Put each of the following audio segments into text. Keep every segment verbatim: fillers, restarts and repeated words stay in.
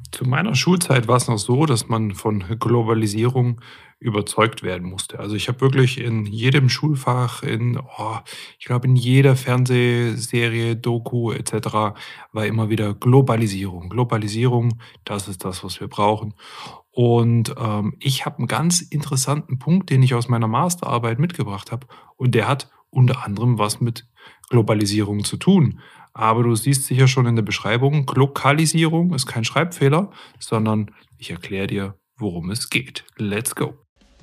Zu meiner Schulzeit war es noch so, dass man von Globalisierung überzeugt werden musste. Also, ich habe wirklich in jedem Schulfach, in oh, ich glaube, in jeder Fernsehserie, Doku et cetera war immer wieder Globalisierung. Globalisierung, das ist das, was wir brauchen. Und, ähm, ich habe einen ganz interessanten Punkt, den ich aus meiner Masterarbeit mitgebracht habe, und der hat unter anderem was mit Globalisierung zu tun. Aber du siehst sicher schon in der Beschreibung, Lokalisierung ist kein Schreibfehler, sondern ich erkläre dir, worum es geht. Let's go.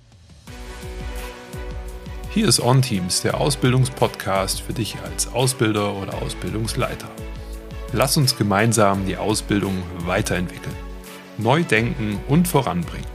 Hier ist OnTeams, der Ausbildungspodcast für dich als Ausbilder oder Ausbildungsleiter. Lass uns gemeinsam die Ausbildung weiterentwickeln, neu denken und voranbringen.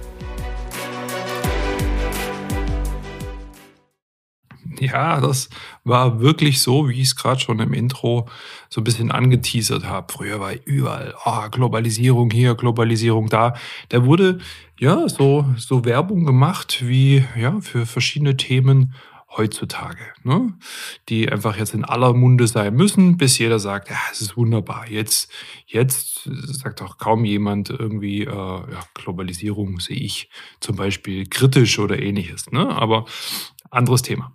Ja, das war wirklich so, wie ich es gerade schon im Intro so ein bisschen angeteasert habe. Früher war überall, ah, Globalisierung hier, Globalisierung da. Da wurde, ja, so so Werbung gemacht wie, ja, für verschiedene Themen heutzutage, ne, die einfach jetzt in aller Munde sein müssen, bis jeder sagt: „Ja, es ist wunderbar.“ Jetzt jetzt sagt auch kaum jemand irgendwie, äh, ja, Globalisierung sehe ich zum Beispiel kritisch oder Ähnliches, ne? Aber anderes Thema.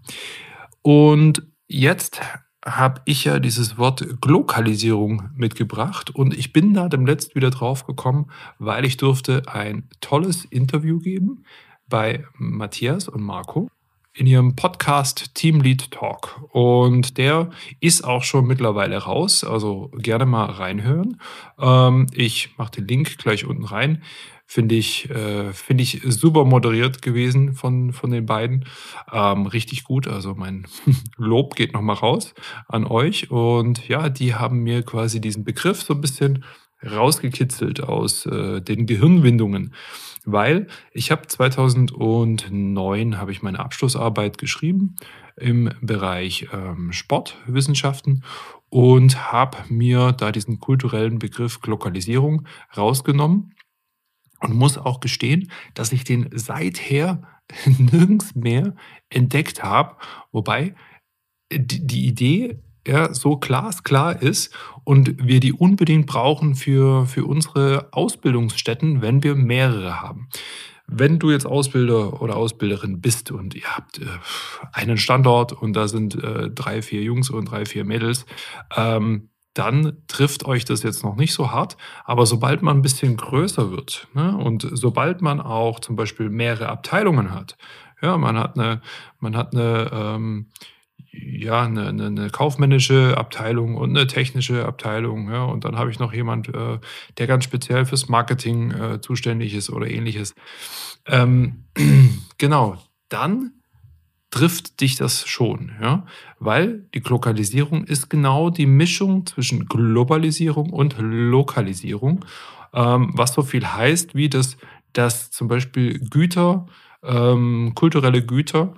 Und jetzt habe ich ja dieses Wort Glokalisierung mitgebracht und ich bin da demnächst wieder drauf gekommen, weil ich durfte ein tolles Interview geben bei Matthias und Marco in ihrem Podcast Team Lead Talk. Und der ist auch schon mittlerweile raus, also gerne mal reinhören. Ähm, ich mache den Link gleich unten rein. Finde ich, äh, finde ich super moderiert gewesen von, von den beiden. Ähm, richtig gut. Also mein Lob geht nochmal raus an euch. Und ja, die haben mir quasi diesen Begriff so ein bisschen rausgekitzelt aus äh, den Gehirnwindungen. Weil ich habe zweitausendneun habe ich meine Abschlussarbeit geschrieben im Bereich ähm, Sportwissenschaften und habe mir da diesen kulturellen Begriff Glokalisierung rausgenommen und muss auch gestehen, dass ich den seither nirgends mehr entdeckt habe, wobei die die Idee, ja, so glasklar ist und wir die unbedingt brauchen für für unsere Ausbildungsstätten, wenn wir mehrere haben. Wenn du jetzt Ausbilder oder Ausbilderin bist und ihr habt, äh, einen Standort und da sind, äh, drei, vier Jungs und drei, vier Mädels, ähm, dann trifft euch das jetzt noch nicht so hart. Aber sobald man ein bisschen größer wird, ne, und sobald man auch zum Beispiel mehrere Abteilungen hat, ja, man hat eine man hat eine ähm ja, eine 'ne 'ne kaufmännische Abteilung und eine technische Abteilung, ja, und dann habe ich noch jemand, äh, der ganz speziell fürs Marketing, äh, zuständig ist oder Ähnliches. Ähm, genau, dann trifft dich das schon, ja, weil die Glokalisierung ist genau die Mischung zwischen Globalisierung und Lokalisierung, ähm, was so viel heißt, wie dass dass zum Beispiel Güter, ähm, kulturelle Güter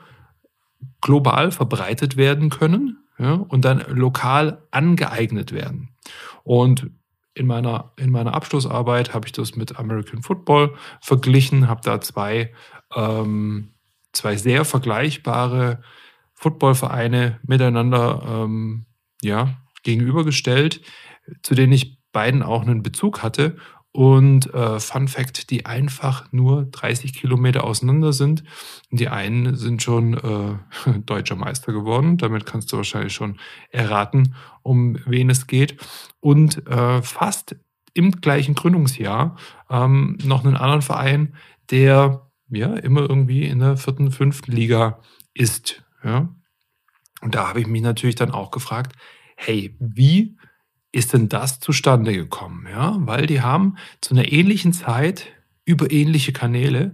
global verbreitet werden können, ja, und dann lokal angeeignet werden. Und in meiner in meiner Abschlussarbeit habe ich das mit American Football verglichen, habe da zwei ähm, zwei sehr vergleichbare Footballvereine miteinander, ähm, ja, gegenübergestellt, zu denen ich beiden auch einen Bezug hatte. Und, äh, Fun Fact, die einfach nur dreißig Kilometer auseinander sind. Die einen sind schon, äh, Deutscher Meister geworden. Damit kannst du wahrscheinlich schon erraten, um wen es geht. Und, äh, fast im gleichen Gründungsjahr, ähm, noch einen anderen Verein, der, ja, immer irgendwie in der vierten, fünften Liga ist, ja? Und da habe ich mich natürlich dann auch gefragt: „Hey, wie ist denn das zustande gekommen?“ Ja, weil die haben zu einer ähnlichen Zeit über ähnliche Kanäle,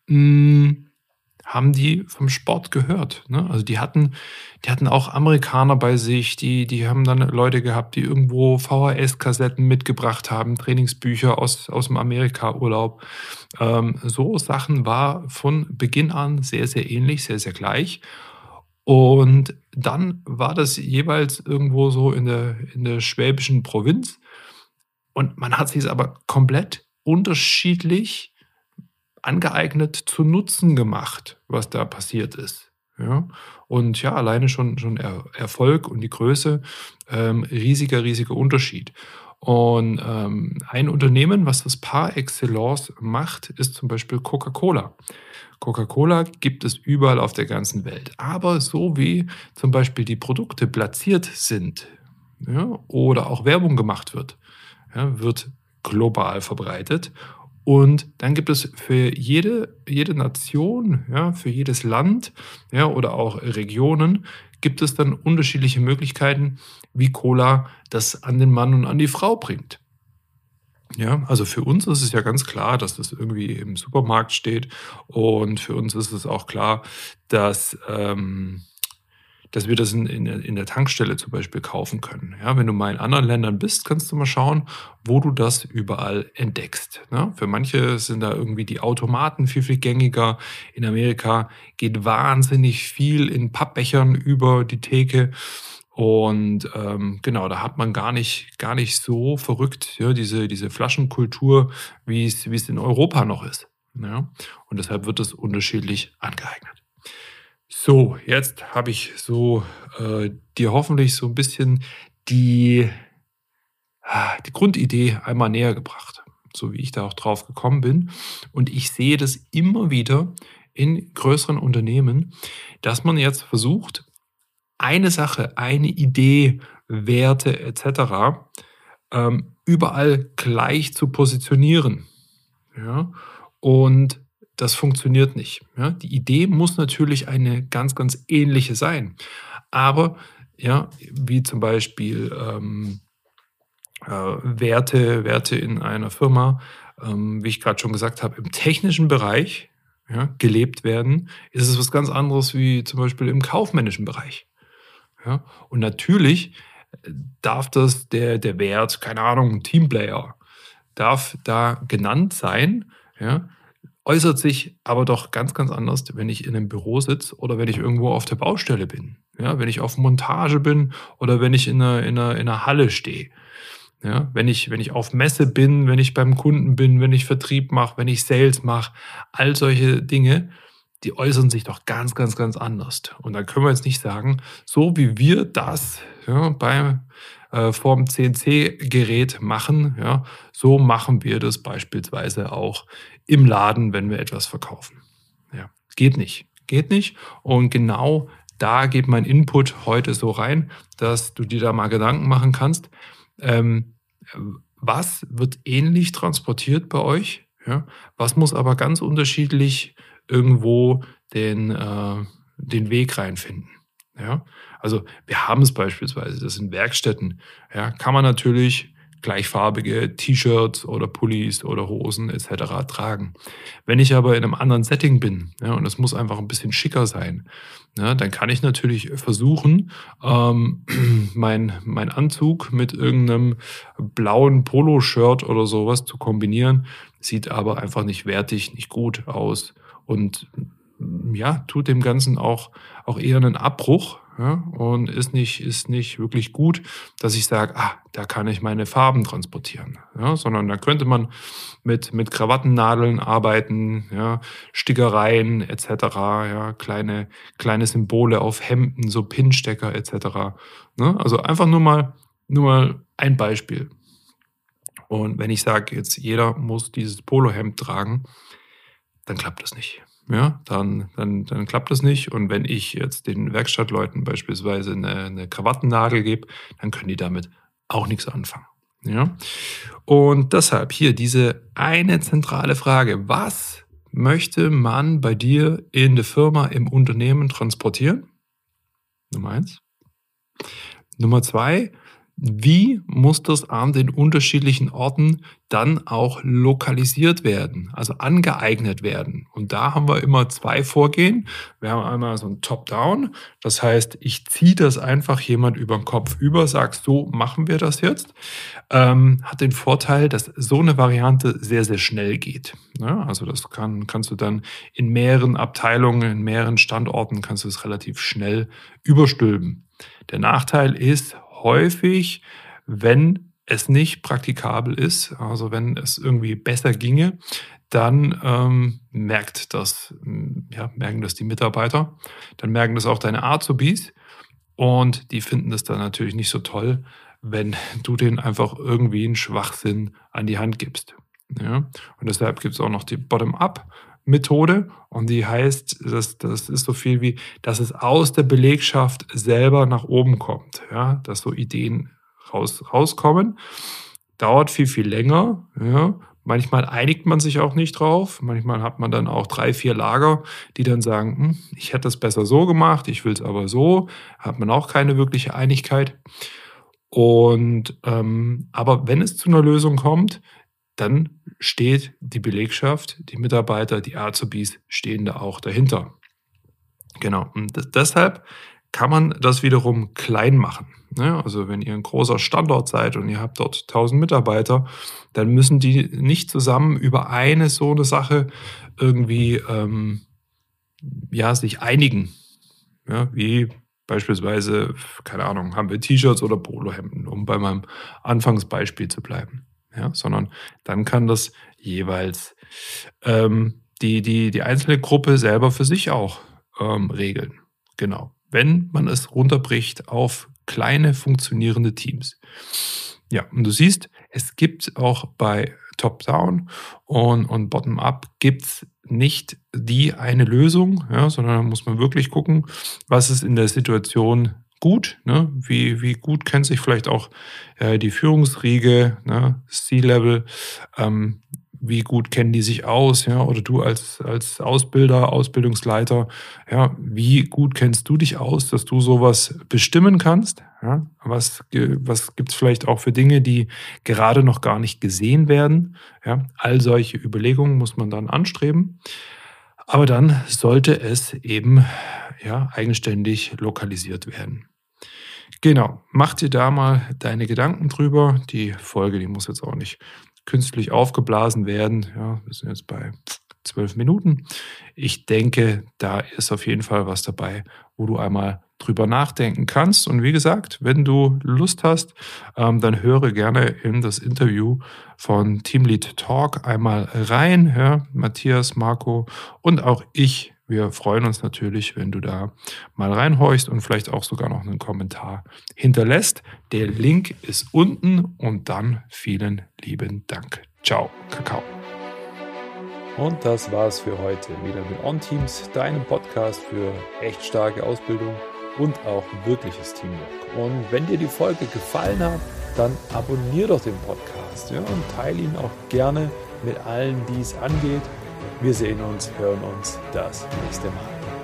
hm, haben die vom Sport gehört, ne? Also, die hatten die hatten auch Amerikaner bei sich, die die haben dann Leute gehabt, die irgendwo V H S-Kassetten mitgebracht haben, Trainingsbücher aus aus dem Amerika-Urlaub. Ähm, so Sachen war von Beginn an sehr, sehr ähnlich, sehr, sehr gleich. Und dann war das jeweils irgendwo so in der in der schwäbischen Provinz und man hat sich's aber komplett unterschiedlich angeeignet zu Nutzen gemacht, was da passiert ist, ja? Und ja, alleine schon schon Er Erfolg und die Größe, ähm, riesiger, riesiger Unterschied. Und ähm, ein Unternehmen, was das par excellence macht, ist zum Beispiel Coca-Cola. Coca-Cola gibt es überall auf der ganzen Welt. Aber so wie zum Beispiel die Produkte platziert sind, ja, oder auch Werbung gemacht wird, ja, wird global verbreitet. Und dann gibt es für jede, jede Nation, ja, für jedes Land, ja, oder auch Regionen, gibt es dann unterschiedliche Möglichkeiten, wie Cola das an den Mann und an die Frau bringt. Ja, also für uns ist es ja ganz klar, dass das irgendwie im Supermarkt steht, und für uns ist es auch klar, dass, ähm, dass wir das in in der in der Tankstelle zum Beispiel kaufen können. Ja, wenn du mal in anderen Ländern bist, kannst du mal schauen, wo du das überall entdeckst, ne? Für manche sind da irgendwie die Automaten viel, viel gängiger. In Amerika geht wahnsinnig viel in Pappbechern über die Theke. Und, ähm, genau, da hat man gar nicht gar nicht so verrückt, ja, diese diese Flaschenkultur, wie es wie es in Europa noch ist, ja? Und deshalb wird das unterschiedlich angeeignet. So, jetzt habe ich so, äh, dir hoffentlich so ein bisschen die ah, die Grundidee einmal näher gebracht, so wie ich da auch drauf gekommen bin. Und ich sehe das immer wieder in größeren Unternehmen, dass man jetzt versucht, eine Sache, eine Idee, Werte et cetera, ähm, überall gleich zu positionieren, ja? Und das funktioniert nicht, ja? Die Idee muss natürlich eine ganz, ganz ähnliche sein. Aber, ja, wie zum Beispiel, ähm, äh, Werte Werte in einer Firma, ähm, wie ich gerade schon gesagt habe, im technischen Bereich, ja, gelebt werden, ist es was ganz anderes wie zum Beispiel im kaufmännischen Bereich. Ja, und natürlich äh, darf das der der Wert, keine Ahnung, Teamplayer, darf da genannt sein, ja, äußert sich aber doch ganz, ganz anders, wenn ich in einem Büro sitze oder wenn ich irgendwo auf der Baustelle bin, ja, wenn ich auf Montage bin oder wenn ich in 'ner in 'ner in 'ner Halle stehe. Ja, wenn ich wenn ich auf Messe bin, wenn ich beim Kunden bin, wenn ich Vertrieb mache, wenn ich Sales mache, all solche Dinge, die äußern sich doch ganz, ganz, ganz anders. Und dann können wir jetzt nicht sagen, so wie wir das, ja, beim äh, vorm C N C-Gerät machen, ja, so machen wir das beispielsweise auch im Laden, wenn wir etwas verkaufen. Ja, geht nicht. Geht nicht. Und genau da geht mein Input heute so rein, dass du dir da mal Gedanken machen kannst, ähm, was wird ähnlich transportiert bei euch? Ja? Was muss aber ganz unterschiedlich irgendwo den, äh, den Weg reinfinden? Ja? Also wir haben es beispielsweise, das sind Werkstätten. Ja? Kann man natürlich gleichfarbige T-Shirts oder Pullis oder Hosen et cetera tragen. Wenn ich aber in einem anderen Setting bin, ja, und es muss einfach ein bisschen schicker sein, ja, dann kann ich natürlich versuchen, ähm, mein, mein Anzug mit irgendeinem blauen Poloshirt oder sowas zu kombinieren, sieht aber einfach nicht wertig, nicht gut aus und mm, ja, tut dem Ganzen auch, auch eher einen Abbruch, ja, und ist nicht, ist nicht wirklich gut, dass ich sage, ah, da kann ich meine Farben transportieren. Ja, sondern da könnte man mit, mit Krawattennadeln arbeiten, ja, Stickereien et cetera, ja, kleine, kleine Symbole auf Hemden, so Pinstecker et cetera. Ne? Also einfach nur mal, nur mal ein Beispiel. Und wenn ich sage, jetzt jeder muss dieses Polohemd tragen, dann klappt das nicht. Ja, dann, dann, dann klappt das nicht. Und wenn ich jetzt den Werkstattleuten beispielsweise eine, eine Krawattennadel gebe, dann können die damit auch nichts anfangen. Ja? Und deshalb hier diese eine zentrale Frage. Was möchte man bei dir in der Firma, im Unternehmen transportieren? Nummer eins. Nummer zwei, wie muss das an den unterschiedlichen Orten dann auch lokalisiert werden, also angeeignet werden? Und da haben wir immer zwei Vorgehen. Wir haben einmal so ein Top-Down, das heißt, ich ziehe das einfach jemand über den Kopf über, sage, so machen wir das jetzt. Ähm, hat den Vorteil, dass so eine Variante sehr, sehr schnell geht. Ja, also das kann, kannst du dann in mehreren Abteilungen, in mehreren Standorten, kannst du es relativ schnell überstülpen. Der Nachteil ist häufig, wenn es nicht praktikabel ist, also wenn es irgendwie besser ginge, dann ähm, merkt das, mm, ja, merken das die Mitarbeiter, dann merken das auch deine Azubis und die finden das dann natürlich nicht so toll, wenn du denen einfach irgendwie einen Schwachsinn an die Hand gibst. Ja? Und deshalb gibt es auch noch die Bottom-up-Methode und die heißt, das, das ist so viel wie, dass es aus der Belegschaft selber nach oben kommt, ja? Dass so Ideen raus, rauskommen. Dauert viel, viel länger. Ja? Manchmal einigt man sich auch nicht drauf. Manchmal hat man dann auch drei, vier Lager, die dann sagen, hm, ich hätte es besser so gemacht, ich will es aber so. Hat man auch keine wirkliche Einigkeit. Und ähm, aber wenn es zu einer Lösung kommt, dann steht die Belegschaft, die Mitarbeiter, die Azubis stehen da auch dahinter. Genau. Und das, deshalb kann man das wiederum klein machen. Ne? Also wenn ihr ein großer Standort seid und ihr habt dort tausend Mitarbeiter, dann müssen die nicht zusammen über eine so eine Sache irgendwie ähm, ja, sich einigen. Ja, wie beispielsweise, keine Ahnung, haben wir T-Shirts oder Polohemden, um bei meinem Anfangsbeispiel zu bleiben. Ja, sondern dann kann das jeweils ähm, die, die, die einzelne Gruppe selber für sich auch ähm, regeln. Genau. Wenn man es runterbricht auf kleine funktionierende Teams. Ja, und du siehst, es gibt auch bei Top-Down und, und Bottom-Up gibt es nicht die eine Lösung, ja, sondern da muss man wirklich gucken, was ist in der Situation gut, ne? Wie, wie gut kennt sich vielleicht auch äh, die Führungsriege, ne? C-Level, ähm, wie gut kennen die sich aus, ja, oder du als, als Ausbilder, Ausbildungsleiter, ja, wie gut kennst du dich aus, dass du sowas bestimmen kannst, ja? Was, ge- was gibt es vielleicht auch für Dinge, die gerade noch gar nicht gesehen werden, ja? All solche Überlegungen muss man dann anstreben, aber dann sollte es eben, ja, eigenständig lokalisiert werden. Genau, mach dir da mal deine Gedanken drüber. Die Folge, die muss jetzt auch nicht künstlich aufgeblasen werden. Ja, wir sind jetzt bei zwölf Minuten. Ich denke, da ist auf jeden Fall was dabei, wo du einmal drüber nachdenken kannst. Und wie gesagt, wenn du Lust hast, ähm, dann höre gerne in das Interview von Teamlead Talk einmal rein. Ja, Matthias, Marco und auch ich, wir freuen uns natürlich, wenn du da mal reinhorchst und vielleicht auch sogar noch einen Kommentar hinterlässt. Der Link ist unten und dann vielen lieben Dank. Ciao, Kakao. Und das war's für heute. Wieder mit OnTeams, deinem Podcast für echt starke Ausbildung und auch wirkliches Teamwork. Und wenn dir die Folge gefallen hat, dann abonnier doch den Podcast, ja, und teile ihn auch gerne mit allen, die es angeht. Wir sehen uns, hören uns das nächste Mal.